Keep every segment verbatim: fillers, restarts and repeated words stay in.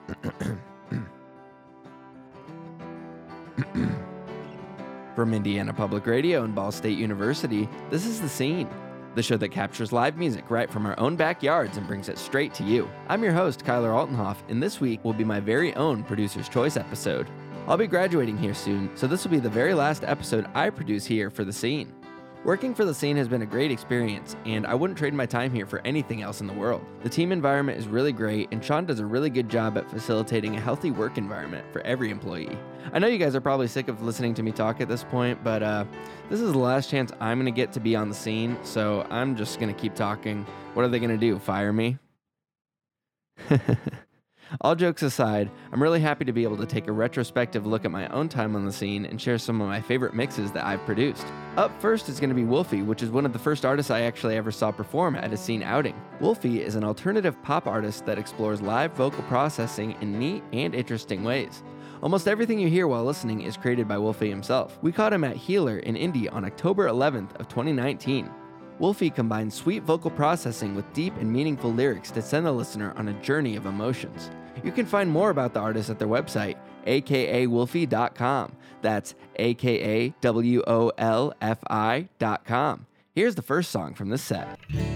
From Indiana Public Radio and Ball State University, this is The Scene, the show that captures live music right from our own backyards and brings it straight to you. I'm your host, Kyler Altenhoff, and this week will be my very own Producer's Choice episode. I'll be graduating here soon, so this will be the very last episode I produce here for The Scene. Working for The Scene has been a great experience, and I wouldn't trade my time here for anything else in the world. The team environment is really great, and Sean does a really good job at facilitating a healthy work environment for every employee. I know you guys are probably sick of listening to me talk at this point, but uh, this is the last chance I'm going to get to be on The Scene, so I'm just going to keep talking. What are they going to do, fire me? All jokes aside, I'm really happy to be able to take a retrospective look at my own time on The Scene and share some of my favorite mixes that I've produced. Up first is going to be Wolfie, which is one of the first artists I actually ever saw perform at a Scene outing. Wolfie is an alternative pop artist that explores live vocal processing in neat and interesting ways. Almost everything you hear while listening is created by Wolfie himself. We caught him at Healer in Indy on October eleventh of twenty nineteen. Wolfie combines sweet vocal processing with deep and meaningful lyrics to send the listener on a journey of emotions. You can find more about the artist at their website, a k a wolfie dot com. That's a k a w o l f i dot com. Here's the first song from this set.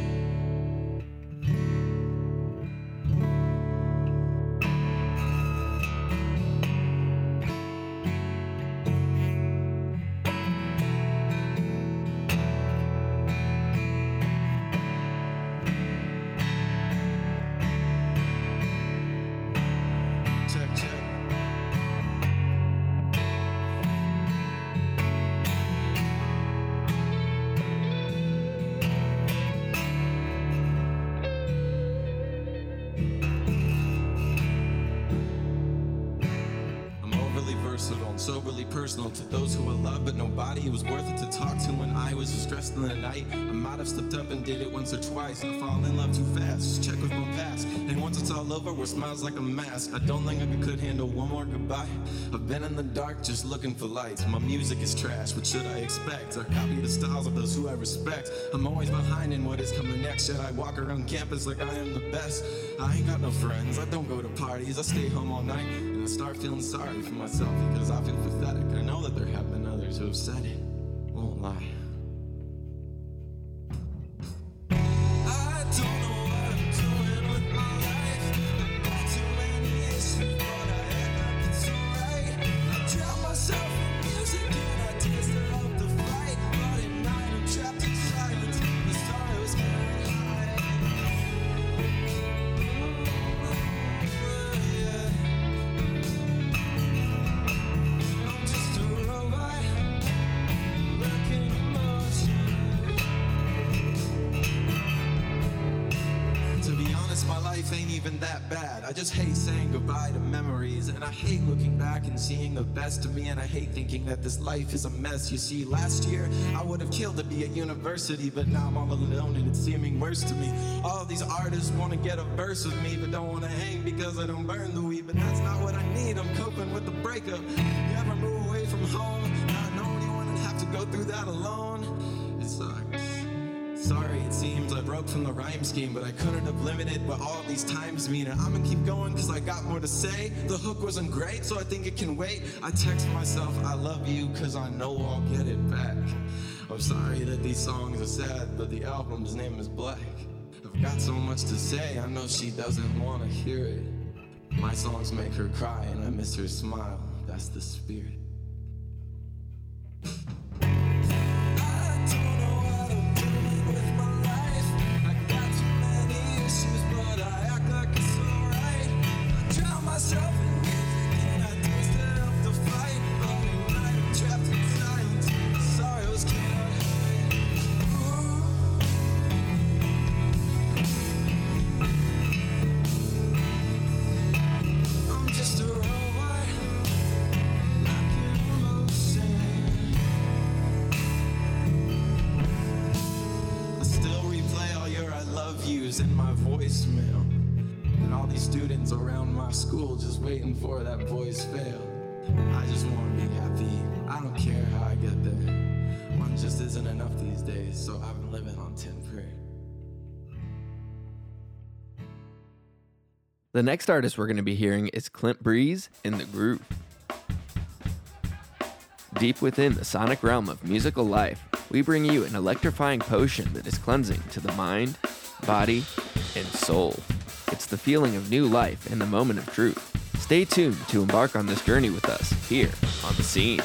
Soberly personal to those who I love, but nobody it was worth it to talk to when I was stressed in the night. I might have slipped up and did it once or twice. I fall in love too fast, just check with my past. And once it's all over, where smiles like a mask. I don't think I could handle one more goodbye. I've been in the dark just looking for lights. My music is trash, what should I expect? I copy the styles of those who I respect. I'm always behind in what is coming next. Should I walk around campus like I am the best? I ain't got no friends, I don't go to parties. I stay home all night and I start feeling sorry for myself because I feel pathetic. I know that there have been others who have said it, won't lie. I don't know what I'm doing with my life. I got too many issues, but I act like it's alright. I drown myself in music and I taste it up the fight. But at night I'm trapped in silence, the sorrows can't hide. I'm just a robot, looking emotion. To be honest, my life ain't even that bad. I just hate saying goodbye to memories, and I hate looking back and seeing the best of me, and I hate thinking that this life is a mess. You see, last year I would have killed to be at university, but now I'm all alone and it's seeming worse to me. All these artists want to get a verse with me, but don't want to hang because I don't burn the weed. But that's not what I need, I'm coping with the breakup. You ever move away from home, not know anyone and have to go through that alone? It sucks. Sorry, it seems I broke from the rhyme scheme, but I couldn't have limited what all these times mean. And I'm gonna keep going cause I got more to say. The hook wasn't great, so I think it can wait. I text myself, I love you, cause I know I'll get it back. I'm sorry that these songs are sad, but the album's name is Black. I've got so much to say, I know she doesn't wanna hear it. My songs make her cry and I miss her smile, that's the spirit. In my voicemail, and all these students around my school just waiting for that voice fail. I just want to be happy, I don't care how I get there. One just isn't enough these days, so I've been living on temporary. The next artist we're going to be hearing is Clint Breeze in The Groove. Deep within the sonic realm of musical life, we bring you an electrifying potion that is cleansing to the mind, body, and soul. It's the feeling of new life in the moment of truth. Stay tuned to embark on this journey with us here on The Scene.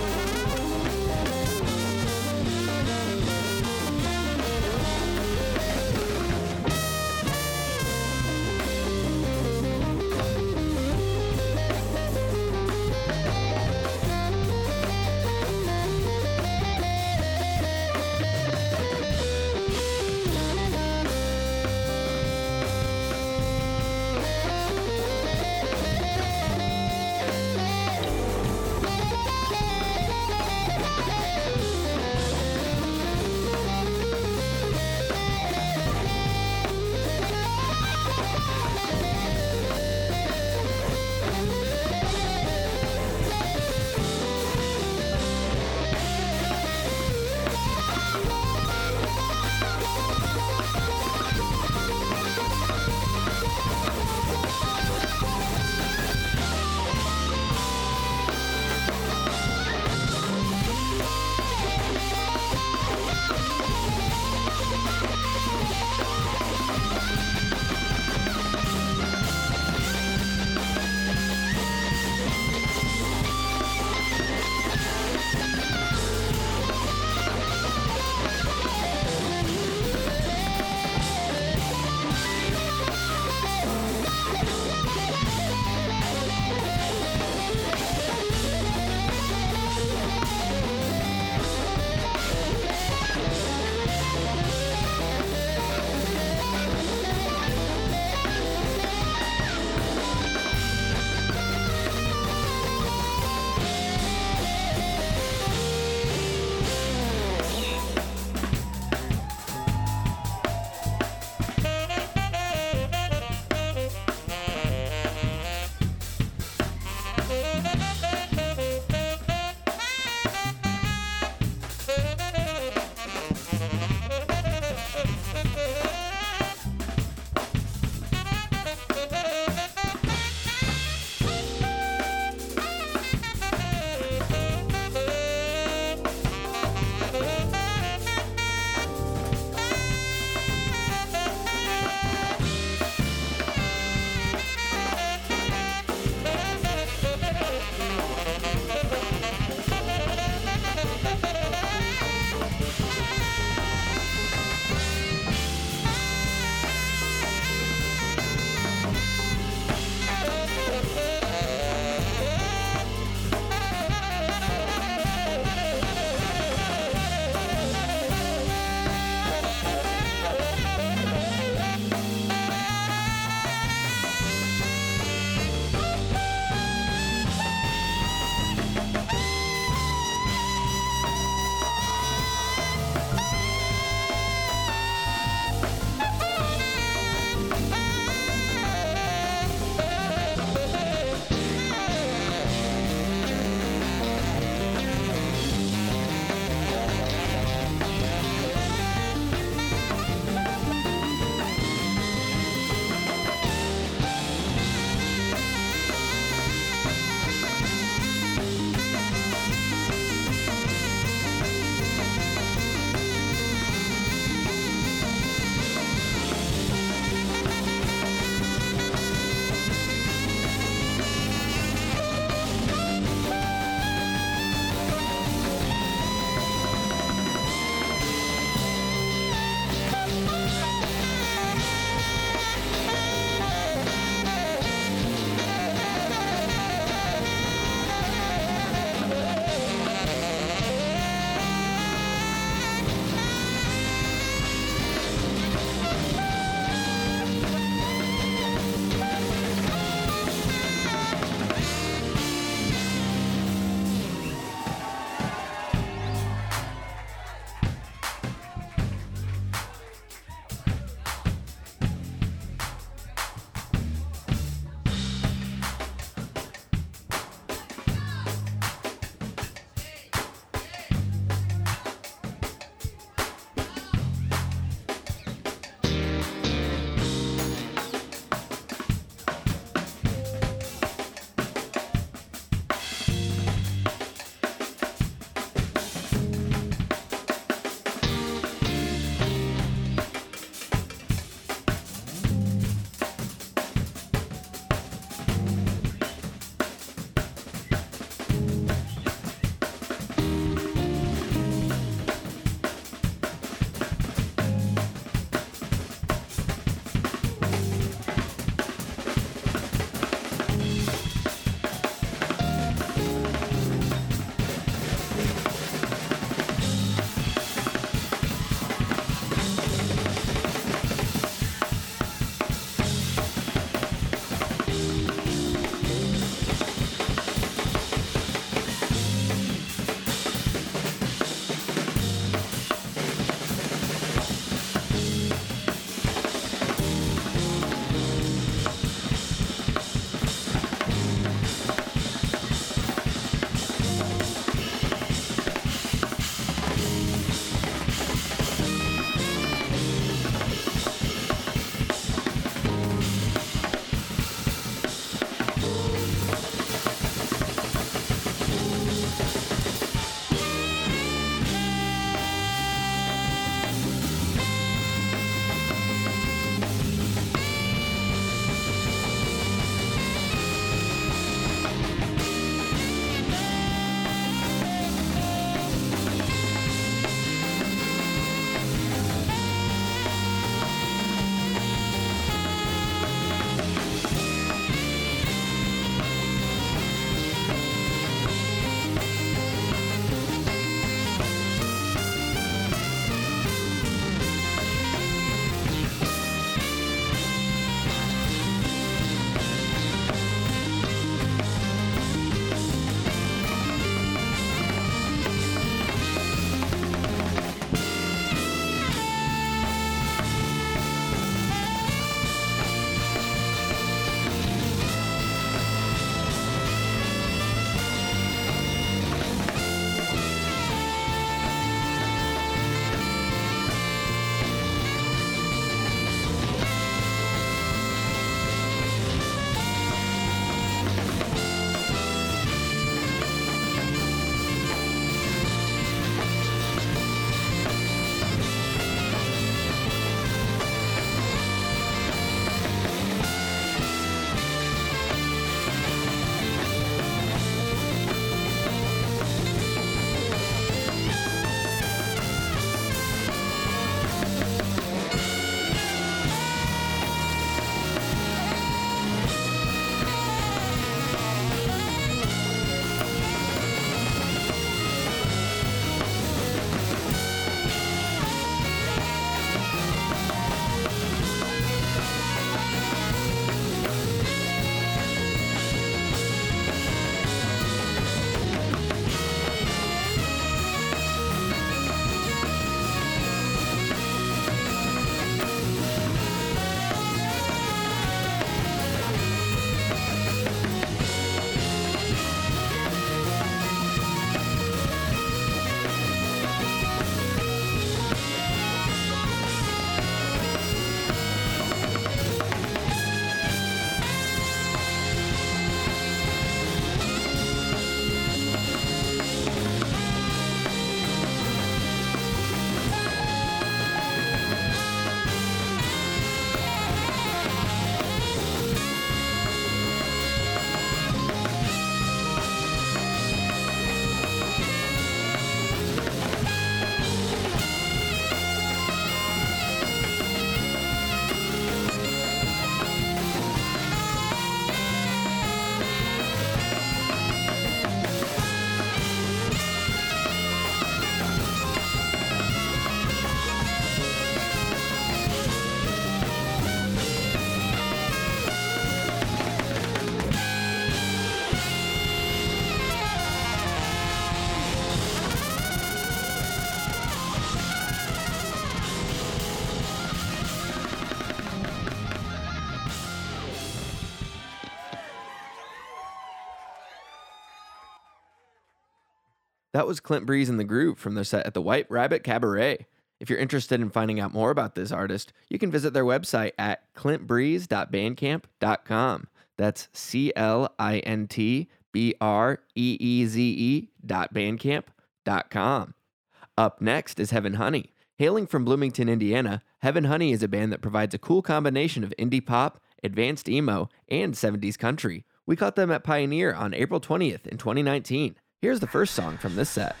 That was Clint Breeze and the Groove from their set at the White Rabbit Cabaret. If you're interested in finding out more about this artist, you can visit their website at clint breeze dot bandcamp dot com. That's C L I N T B R E E Z E dot bandcamp dot com. Up next is Heaven Honey. Hailing from Bloomington, Indiana, Heaven Honey is a band that provides a cool combination of indie pop, advanced emo, and seventies country. We caught them at Pioneer on April twentieth in twenty nineteen. Here's the first song from this set.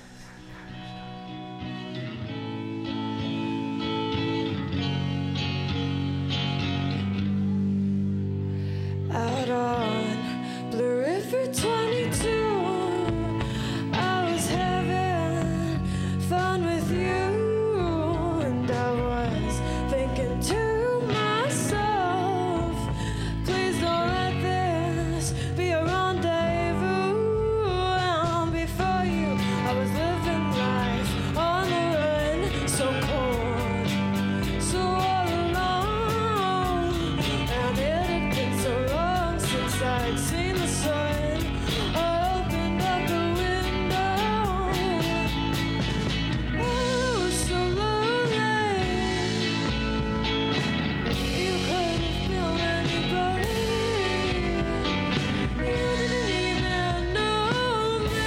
Out on Blue River twenty-two, I was having fun with you, and I was thinking to myself, please don't let this be a rendezvous. And before you, I was living life on the run, so cold, so all alone, and it had been so long since I'd seen the sun. I opened up the window. I was so lonely. You couldn't feel anybody. You didn't even know me,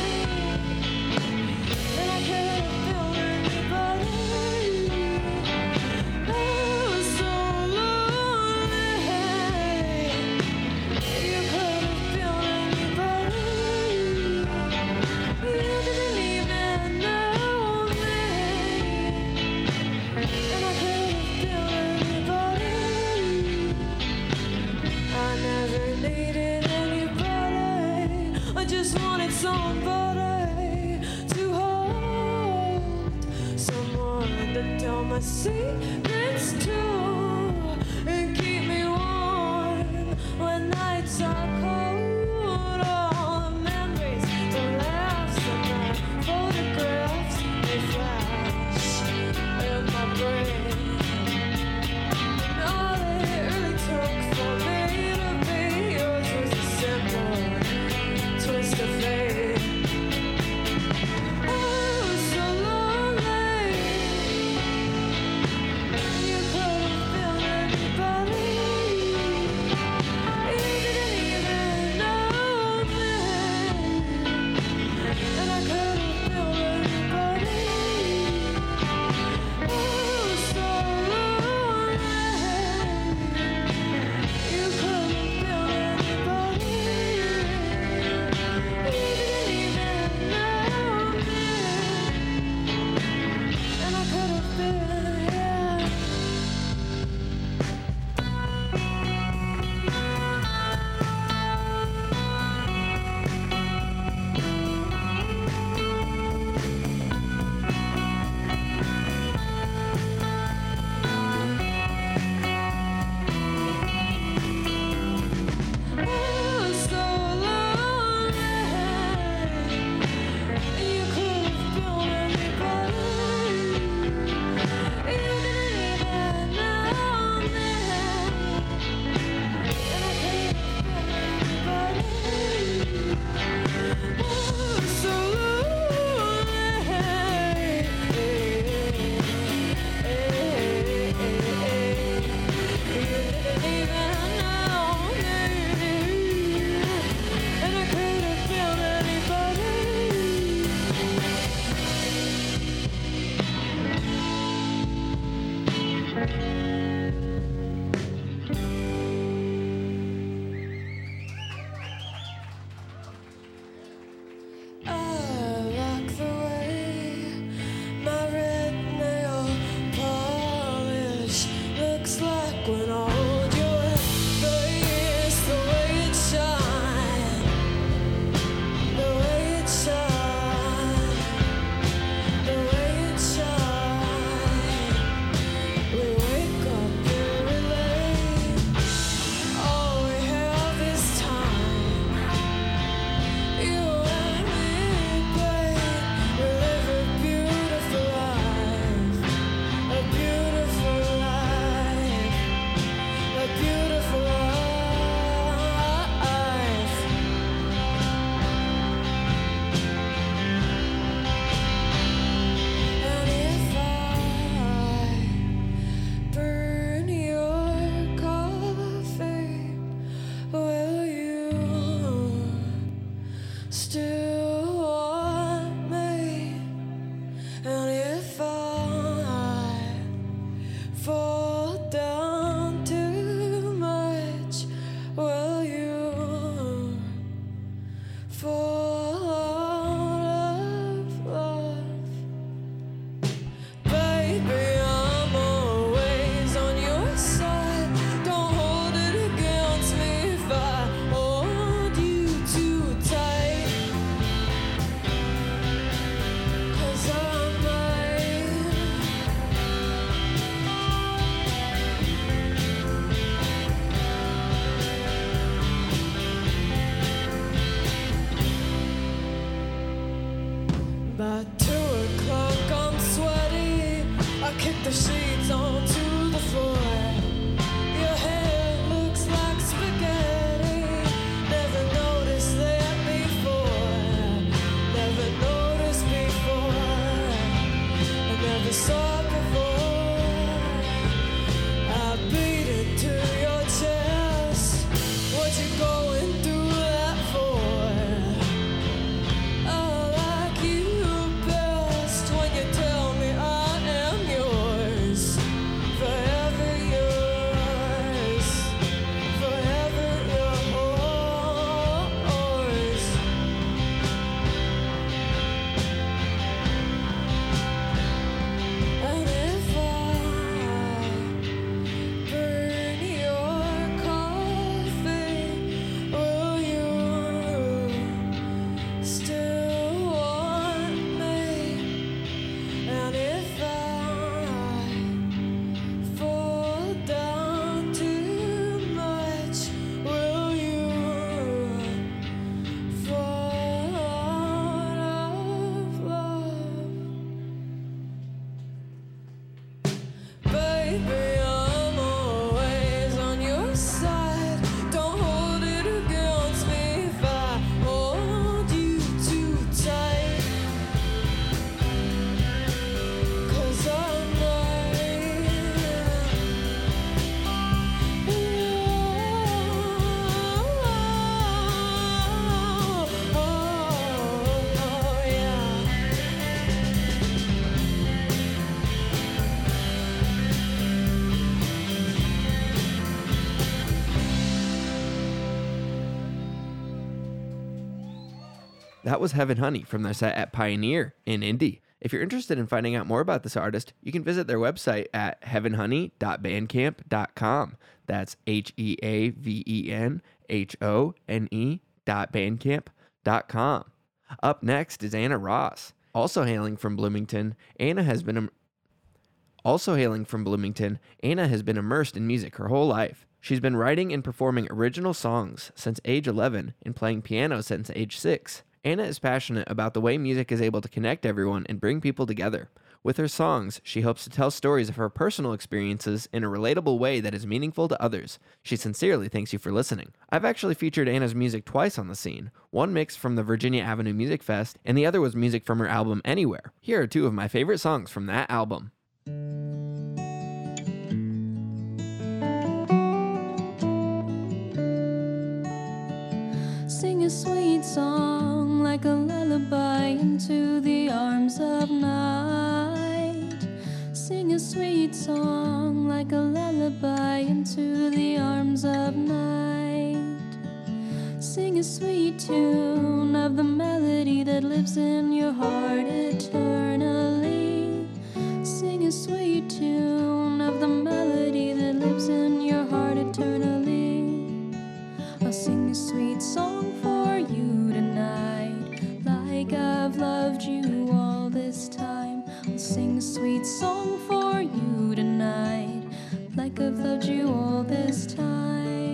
and I couldn't feel anybody. I was so lonely. You couldn't feel anybody. You didn't even know me, and I couldn't feel anybody. I never needed anybody. I just wanted somebody to hold, someone to tell my secrets to, and keep me warm when nights are cold. All the memories, the laughs, and the photographs, they flash in my brain. And all it really took for me to be yours was a simple twist of fate. I was so lonely. the sheets onto the floor. Your hair looks like spaghetti. Never noticed that before. Never noticed before. I never saw it before. I beat it to your chest. What you going through that for? I like you best when you tell me I am yours. Forever yours. Forever yours. And if I burn your coffee, will you still want me? And if I fall down too much, will you fall out of love? Baby, I'm always on your side. Don't hold it against me if I hold you too tight. 'Cause I might. Oh, yeah. That was Heaven Honey from their set at Pioneer in Indy. If you're interested in finding out more about this artist, you can visit their website at heaven honey dot bandcamp dot com. That's H E A V E N H O N E dot bandcamp dot com. Up next is Anna Ross. Also hailing from Bloomington, Anna has been im- also hailing from Bloomington, Anna has been immersed in music her whole life. She's been writing and performing original songs since age eleven and playing piano since age six. Anna is passionate about the way music is able to connect everyone and bring people together. With her songs, she hopes to tell stories of her personal experiences in a relatable way that is meaningful to others. She sincerely thanks you for listening. I've actually featured Anna's music twice on the scene. One mix from the Virginia Avenue Music Fest, and the other was music from her album Anywhere. Here are two of my favorite songs from that album. Sing a sweet song like a lullaby into the arms of night. Sing a sweet song like a lullaby into the arms of night. Sing a sweet tune of the melody that lives in your heart eternally. Sing a sweet tune of the melody that lives in your heart eternally. I'll sing a sweet song for you tonight, like I've loved you all this time. I'll sing a sweet song for you tonight, like I've loved you all this time.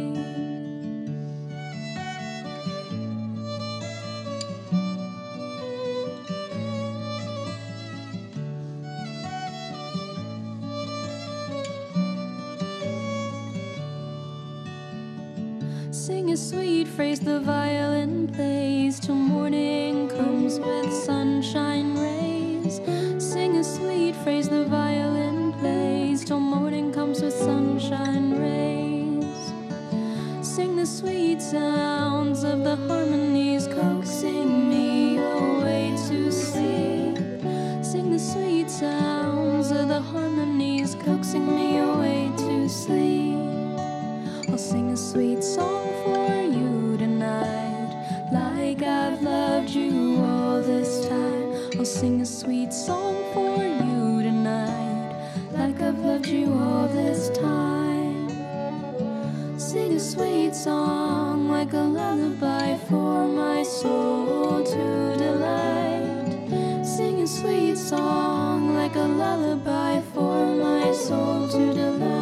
Sing a sweet phrase the violin plays till morning comes with sunshine rays. Sing a sweet phrase the violin plays till morning comes with sunshine rays. Sing the sweet sounds of the harmonies coaxing me away to sleep. Sing the sweet sounds of the harmonies coaxing me away to sleep. I'll sing a sweet song for you tonight, like I've loved you all this time. I'll sing a sweet song for you tonight, like I've loved you all this time. Sing a sweet song like a lullaby for my soul to delight. Sing a sweet song like a lullaby for my soul to delight.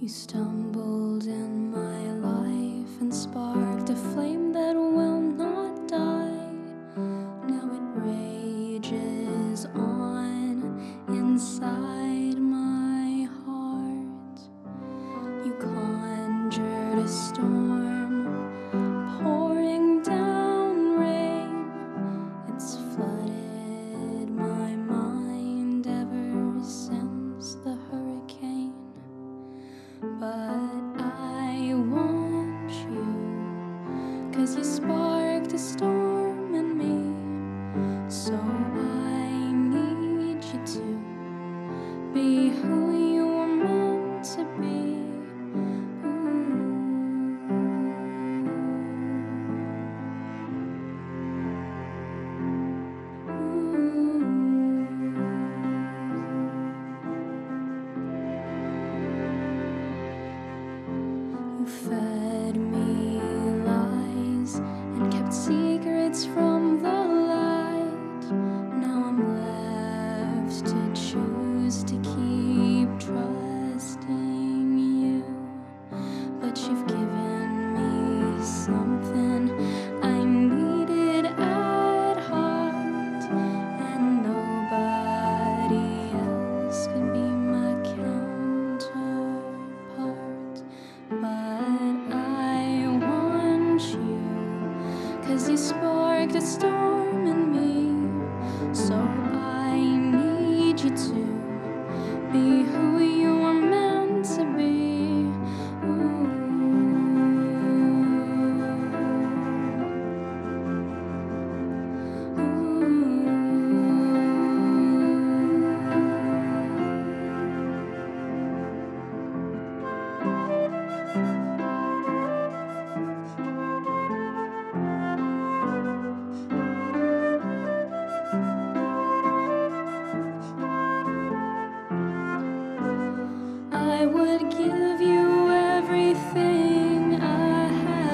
You stumbled in my life and sparked a flame that will not die. Now it rages on inside my heart. You conjured a storm, pouring down rain. It's flooded my mind ever since the hurricane. But I want you, 'cause you sparked a storm in me. So I need you to be who you were meant to be. You fed me lies and kept secrets from the light. Now I'm left to choose to keep trusting you. But you've given me something I needed at heart, and nobody else could be my counterpart. But I want you, 'cause you sparked a storm in me. So I need you to be who you were meant to be. Ooh. I would give you everything I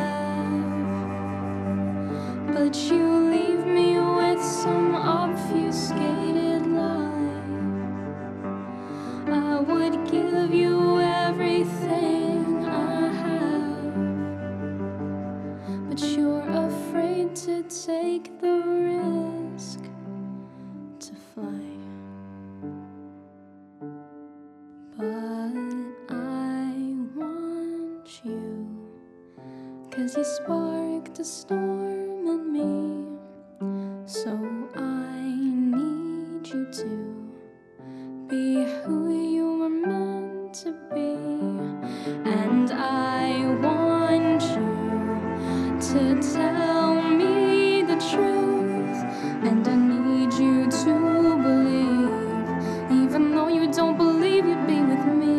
have, but you leave me with some obfuscated lie. I would give you everything I have, but you're afraid to take the risk to fly. But I want you, 'cause you sparked a storm in me. So I need you to be who you were meant to be. And I want you to tell me the truth. And I need you to believe, even though you don't believe you'd be with me.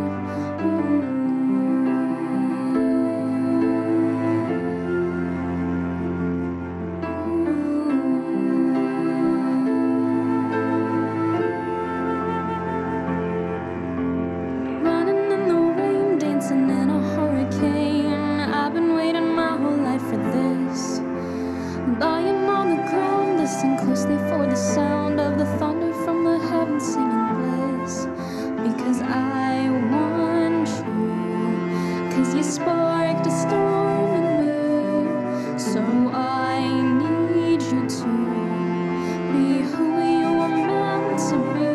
Running in the rain, dancing in a hurricane. I've been waiting my whole life for this. Lying on the ground, listen closely for the sound of the thunder from the heavens singing bliss. Because I want you, 'cause you sparked a storm in me. So I need you to be who you were meant to be.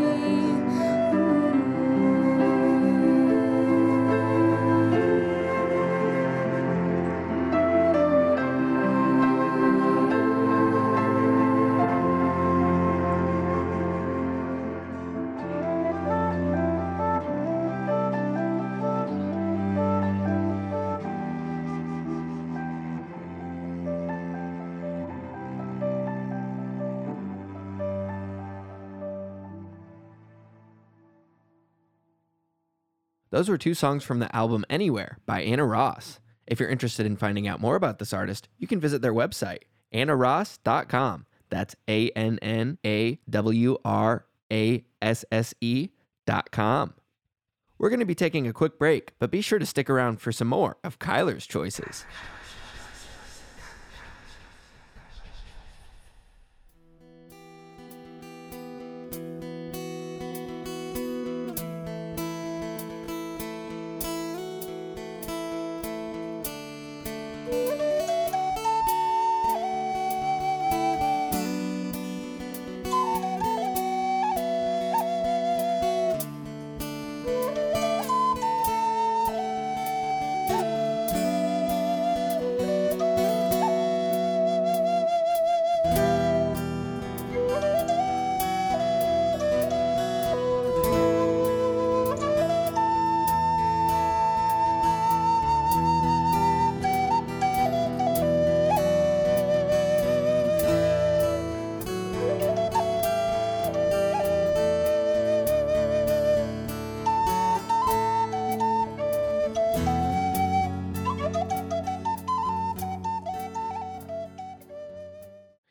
Those were two songs from the album Anywhere by Anna Ross. If you're interested in finding out more about this artist, you can visit their website, anna ross dot com. That's A N N A W R A S S E dot com. We're going to be taking a quick break, but be sure to stick around for some more of Kyler's choices.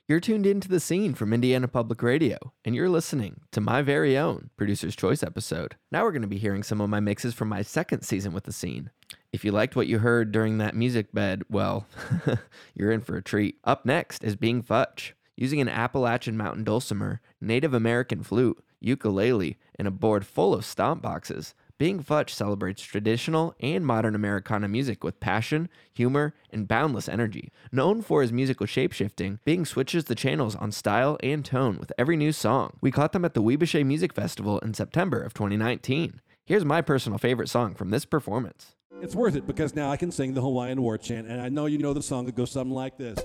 You're tuned into The Scene from Indiana Public Radio, and you're listening to my very own Producer's Choice episode. Now we're going to be hearing some of my mixes from my second season with The Scene. If you liked what you heard during that music bed, well, you're in for a treat. Up next is Being Futch. Using an Appalachian mountain dulcimer, Native American flute, ukulele, and a board full of stomp boxes, Being Futch celebrates traditional and modern Americana music with passion, humor, and boundless energy. Known for his musical shapeshifting, Bing switches the channels on style and tone with every new song. We caught them at the Weebusha Music Festival in September of twenty nineteen. Here's my personal favorite song from this performance. It's worth it because now I can sing the Hawaiian War Chant, and I know you know the song that goes something like this.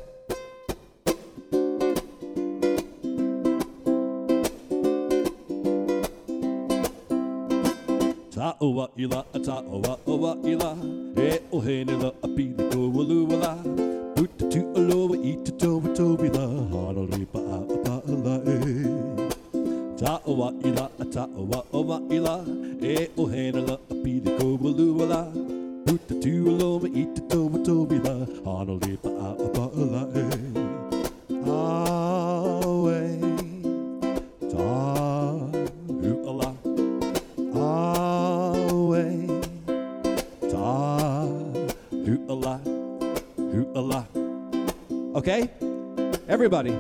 Ta'oa ila, ta'oa oa ila, e o henela a pili ko waluala, puta tu aloa I te toa tobila, hanolipa a pa'ala e. Ta'oa ila, ta'oa oa ila, e o henela a pili ko waluala, puta tu aloa I te toa tobila, hanolipa a pa'ala e. Awe, ta'uala. Okay? Everybody.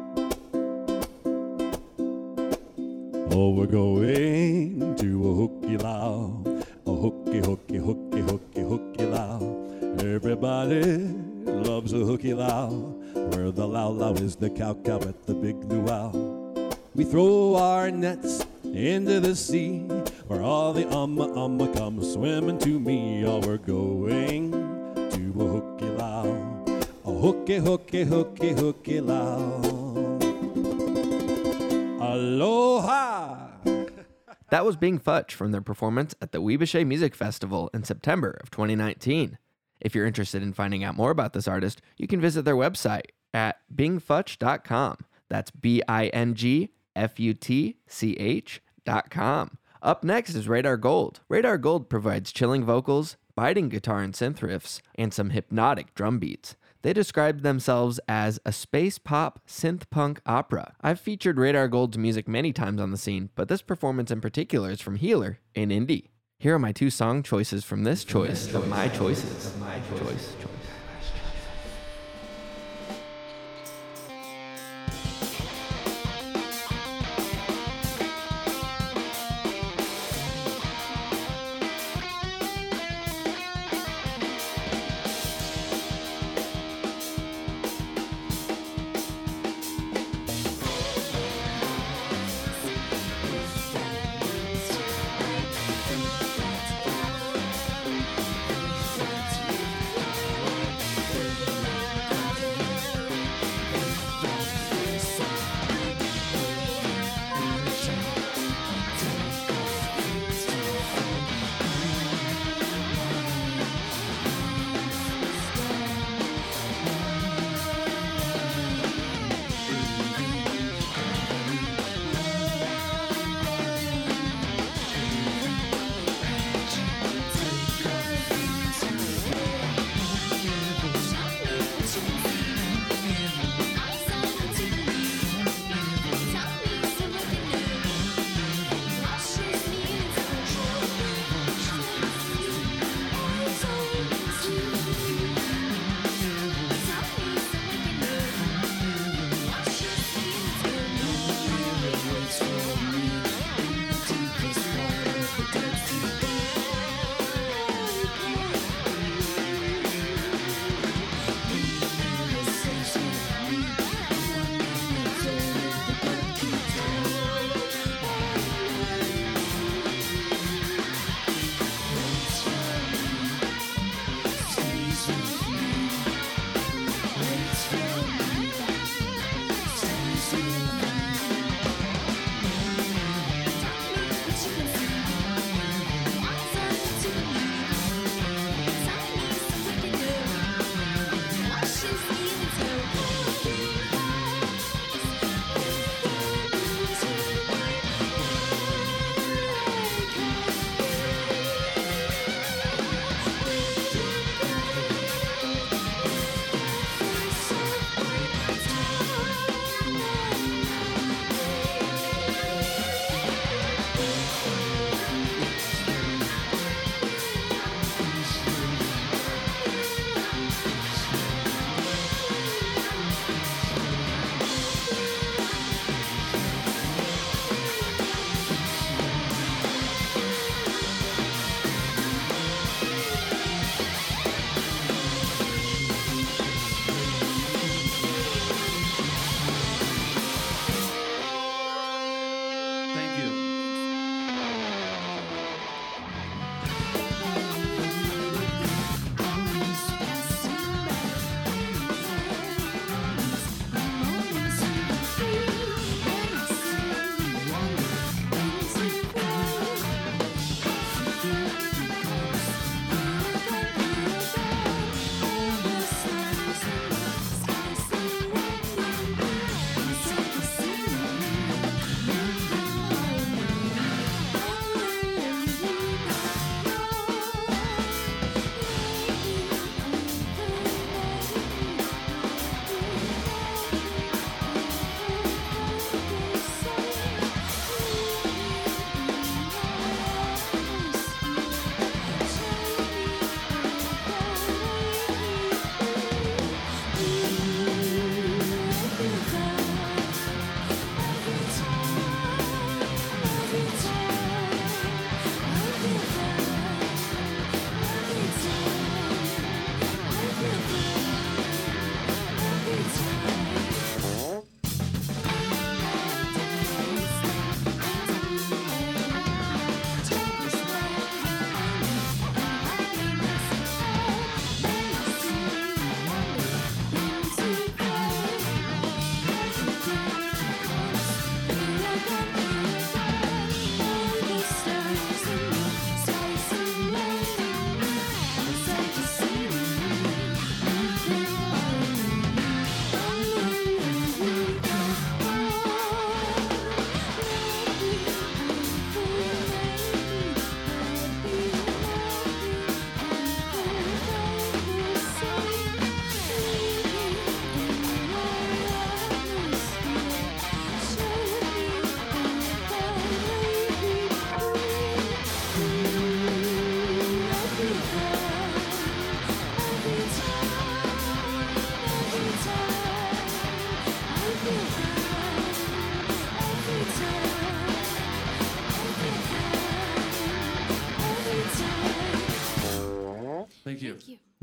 Oh, we're going to a hooky lao. A hooky, hooky, hooky, hooky, hooky lao. Everybody loves a hooky lao. Where the lao lao is the cow cow at the big luau. We throw our nets into the sea, where all the umma umma come swimming to me. Oh, we're going to a hooky lao. A hooky, hooky, hooky, hooky lao. Aloha! That was Being Futch from their performance at the Weebusha Music Festival in September of twenty nineteen. If you're interested in finding out more about this artist, you can visit their website at bing futch dot com. That's B I N G F U T C H dot com. Up next is Radar Gold. Radar Gold provides chilling vocals, biting guitar and synth riffs, and some hypnotic drum beats. They described themselves as a space pop synth punk opera. I've featured Radar Gold's music many times on The Scene, but this performance in particular is from Healer in Indie. Here are my two song choices from this choice of my choices. Of my choice. choice.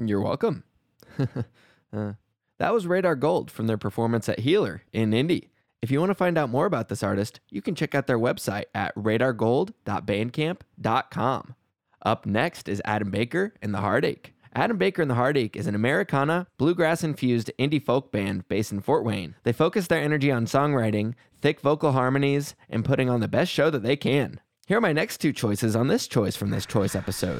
You're welcome. uh, that was Radar Gold from their performance at Healer in Indy. If you want to find out more about this artist, you can check out their website at radar gold dot bandcamp dot com. Up next is Adam Baker and The Heartache. Adam Baker and The Heartache is an Americana, bluegrass-infused indie folk band based in Fort Wayne. They focus their energy on songwriting, thick vocal harmonies, and putting on the best show that they can. Here are my next two choices on this choice from this choice episode.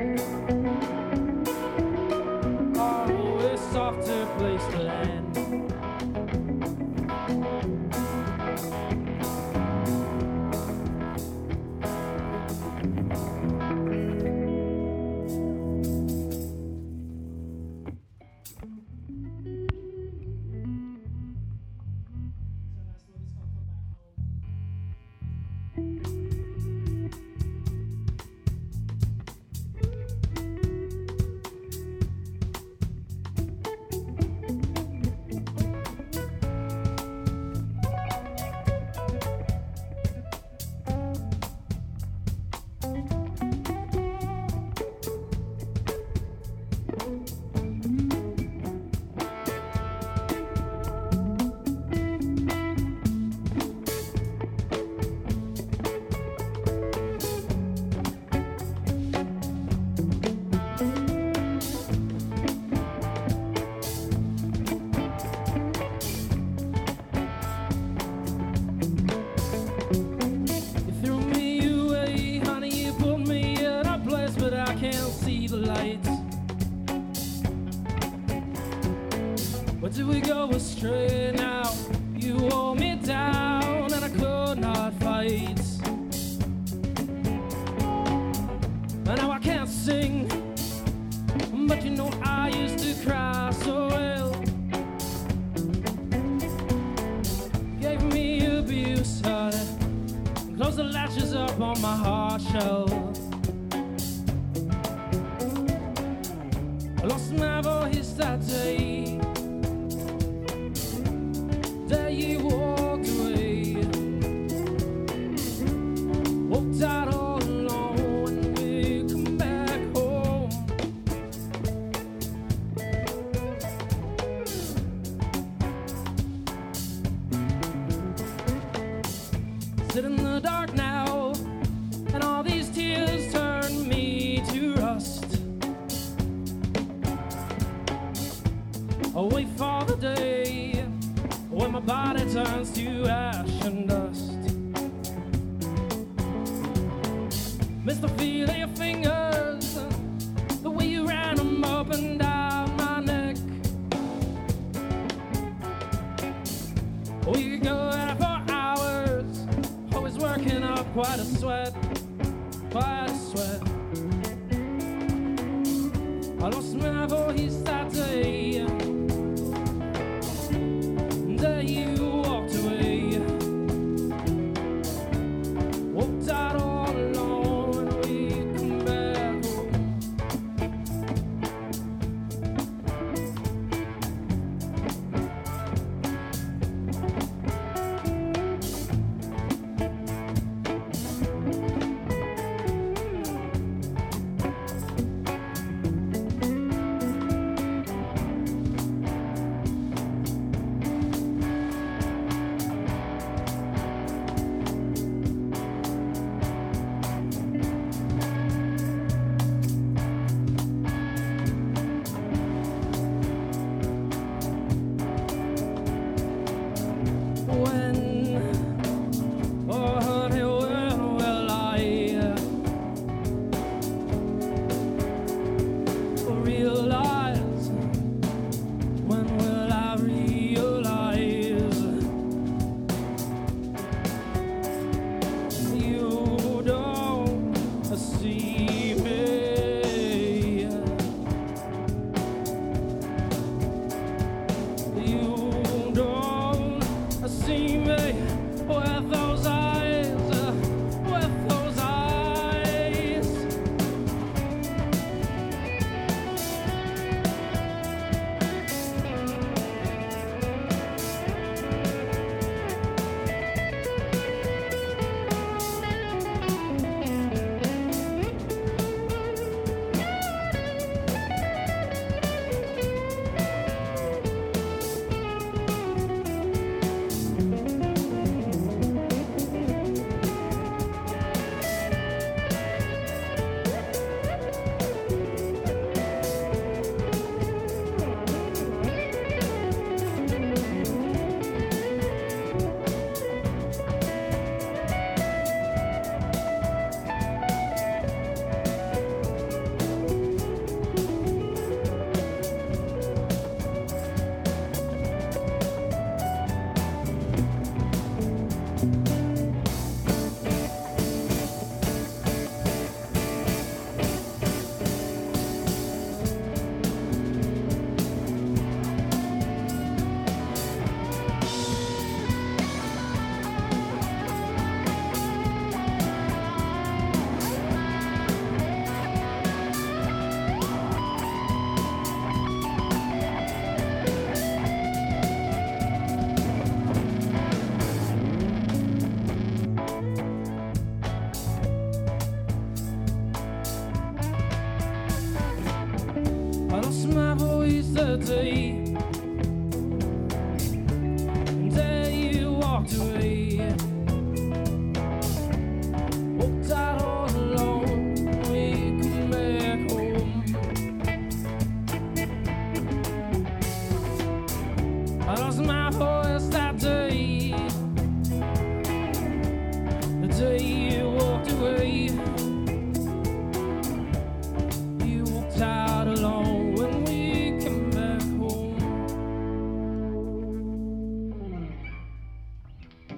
Softer place to land. But you know I used to cry so well. Gave me abuse, honey. Close the latches up on my heart shell. I lost my voice that day. Day you walked away. Walked out all alone when we come back home. Sit in the dark now, and all these tears turn me to rust. I'll wait for the day when my body turns to ash and dust. Miss the feel of your fingers, the way you ran them up and down my neck. We could go at it for hours, always working up quite a sweat, quite a sweat. I lost my voice that day. Day you walked away. Walked out all alone when we come back home. Day, day you walked away, walked out all alone. We come back home. I lost my voice that day, the day you walked away. You walked out alone when we come back home.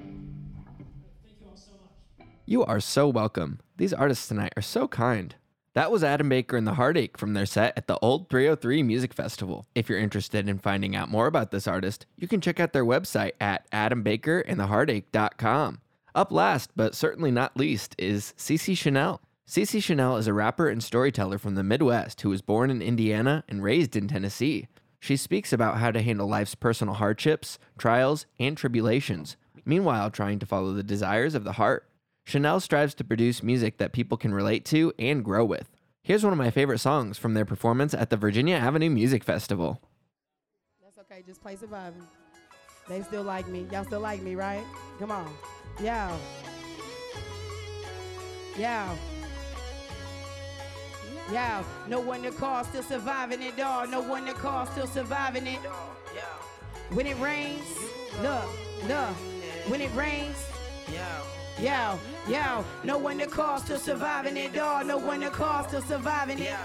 You are so welcome. These artists tonight are so kind. That was Adam Baker and the Heartache from their set at the Old three oh three Music Festival. If you're interested in finding out more about this artist, you can check out their website at adam baker and the heartache dot com. Up last, but certainly not least, is CeCe Chanel. CeCe Chanel is a rapper and storyteller from the Midwest who was born in Indiana and raised in Tennessee. She speaks about how to handle life's personal hardships, trials, and tribulations, meanwhile trying to follow the desires of the heart. Chanel strives to produce music that people can relate to and grow with. Here's one of my favorite songs from their performance at the Virginia Avenue Music Festival. That's okay, just play Surviving. They still like me. Y'all still like me, right? Come on. Yeah. Yeah. Yeah. No one to call, still surviving it, dog. No one to call, still surviving it. When it rains, look, look. When it rains, yo, yo, no one to call, still surviving it, dog. No one to call, still surviving it.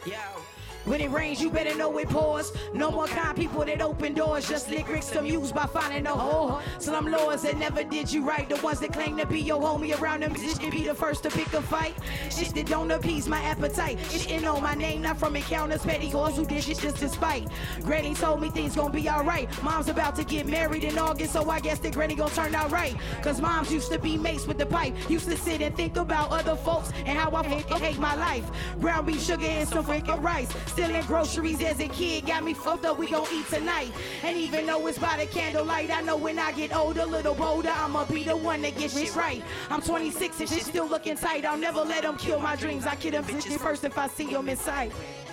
When it rains, you better know it pours. No more kind people that open doors. Just lyrics amused by finding a hole. Slum lords that never did you right. The ones that claim to be your homie around them. Shit be the first to pick a fight. Shit that don't appease my appetite. Shit know my name, not from encounters. Petty whores who did shit just to spite. Granny told me things gon' be alright. Mom's about to get married in August, so I guess that Granny gon' turn out right. Cause moms used to be mates with the pipe. Used to sit and think about other folks and how I fucking hate my life. Brown beef, sugar, and some freaking rice. Stealing groceries as a kid got me fucked up, we gon' eat tonight. And even though it's by the candlelight, I know when I get older, little bolder, I'ma be the one that gets shit right. I'm twenty-six and shit still looking tight. I'll never let them kill my dreams. I kill them bitches first if I see them in sight.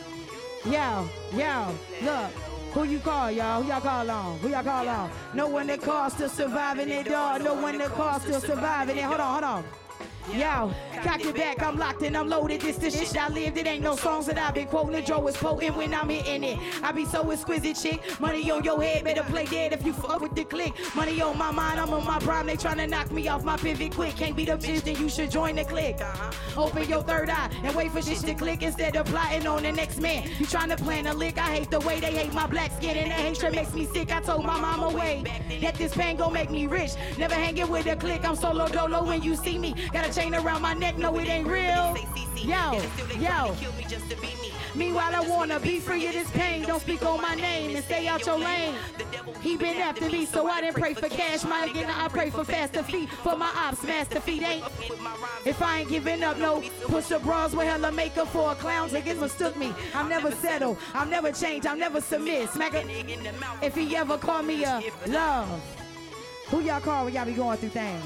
Yo, yo, look. Who you call, y'all? Who y'all call on? Who y'all call on? No one that calls, still surviving it, dog. No one that calls, still surviving it. Hold on, hold on. Yo, cock it back, I'm locked and I'm loaded. This the shit I lived. It ain't no songs that I've been quoting. The draw is potent when I'm hitting it. I be so exquisite, chick. Money on your head, better play dead if you fuck with the click. Money on my mind, I'm on my prime. They tryna knock me off my pivot quick. Can't beat up bitch, then you should join the click. Open your third eye and wait for shit to click instead of plotting on the next man. You tryna plan a lick. I hate the way they hate my black skin and that hatred makes me sick. I told my mama way that this pain gon' make me rich. Never hanging with a click. I'm solo dolo when you see me. Got a chain around my neck, no it ain't real. Yo, yo. Meanwhile I wanna be free of this pain. Don't speak on my name and stay out your lane. He been after me, so I didn't pray for cash. My again, I pray for faster feet. For my ops, master feet ain't. If I ain't giving up, no. Push the bras with hella makeup for a clown. Niggas mistook me. I'm never settle. I'll never change. I'll never submit. Smack it. If he ever call me a love. Who y'all call when y'all be going through things?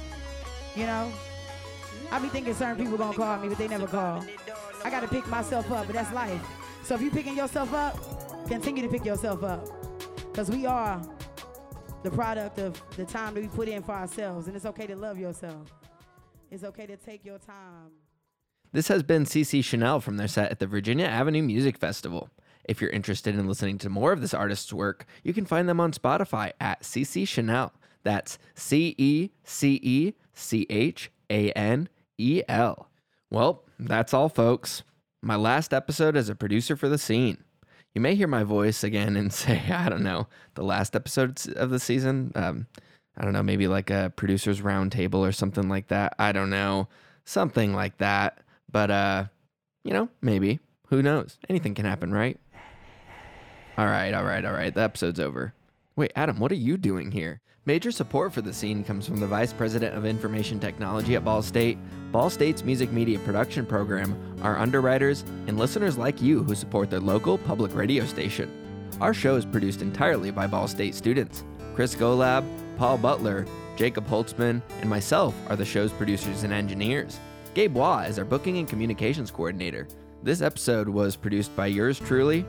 You know? I be thinking certain people gonna call me, but they never call. I gotta pick myself up, but that's life. So if you picking yourself up, continue to pick yourself up. Because we are the product of the time that we put in for ourselves. And it's okay to love yourself. It's okay to take your time. This has been CeCe Chanel from their set at the Virginia Avenue Music Festival. If you're interested in listening to more of this artist's work, you can find them on Spotify at CeCe Chanel. That's C E C E C H A N E L. Well, that's all, folks. My last episode as a producer for The Scene. You may hear my voice again and say, I don't know, the last episode of the season. Um, I don't know, maybe like a producer's roundtable or something like that. I don't know, something like that. But, uh, you know, maybe. Who knows? Anything can happen, right? All right, all right, all right. The episode's over. Wait, Adam, what are you doing here? Major support for The Scene comes from the Vice President of Information Technology at Ball State, Ball State's music media production program, our underwriters, and listeners like you who support their local public radio station. Our show is produced entirely by Ball State students. Chris Golab, Paul Butler, Jacob Holtzman, and myself are the show's producers and engineers. Gabe Waugh is our booking and communications coordinator. This episode was produced by yours truly,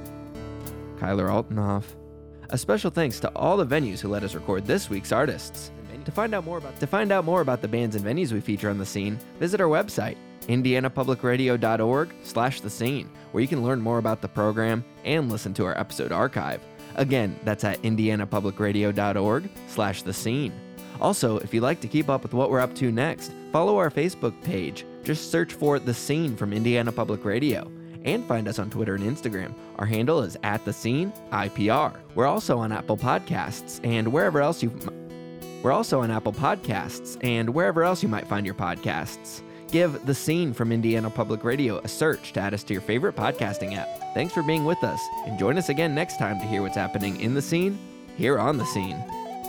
Kyler Altenhoff. A special thanks to all the venues who let us record this week's artists. To find out more about to find out more about the bands and venues we feature on The Scene, visit our website, indiana public radio dot org slash the scene, where you can learn more about the program and listen to our episode archive. Again, that's at indiana public radio dot org slash the scene. Also, if you'd like to keep up with what we're up to next, follow our Facebook page. Just search for The Scene from Indiana Public Radio. And find us on Twitter and Instagram. Our handle is at The Scene I P R. We're also on Apple Podcasts and wherever else you We're also on Apple Podcasts and wherever else you might find your podcasts. give The Scene from Indiana Public Radio a search to add us to your favorite podcasting app. Thanks for being with us, and join us again next time to hear what's happening in the scene, here on The Scene.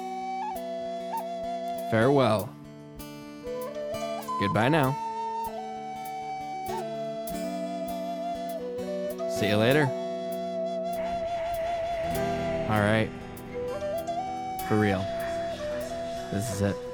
Farewell. Goodbye now. See you later. All right. For real. This is it.